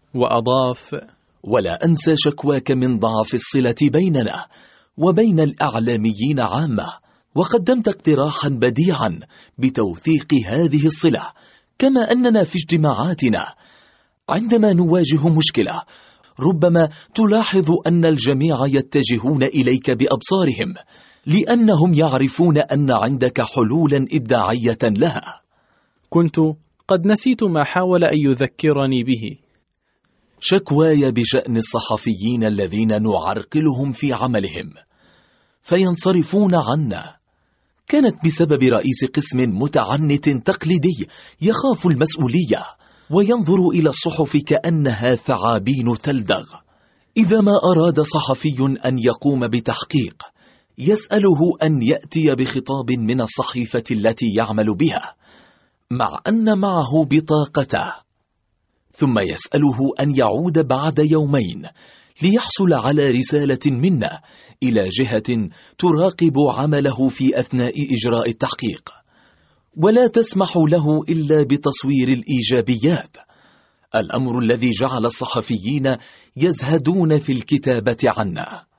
وأضاف: ولا أنسى شكواك من ضعف الصلة بيننا وبين الإعلاميين عامة، وقدمت اقتراحا بديعا بتوثيق هذه الصلة، كما أننا في اجتماعاتنا عندما نواجه مشكلة ربما تلاحظ أن الجميع يتجهون إليك بأبصارهم، لأنهم يعرفون أن عندك حلولا إبداعية لها. كنت قد نسيت ما حاول أن يذكرني به. شكواي بشأن الصحفيين الذين نعرقلهم في عملهم فينصرفون عنا كانت بسبب رئيس قسم متعنت تقليدي يخاف المسؤولية وينظر إلى الصحف كأنها ثعابين تلدغ. إذا ما أراد صحفي أن يقوم بتحقيق يسأله أن يأتي بخطاب من الصحيفة التي يعمل بها مع أن معه بطاقته، ثم يسأله أن يعود بعد يومين ليحصل على رسالة منا إلى جهة تراقب عمله في أثناء إجراء التحقيق، ولا تسمح له إلا بتصوير الإيجابيات، الأمر الذي جعل الصحفيين يزهدون في الكتابة عنا.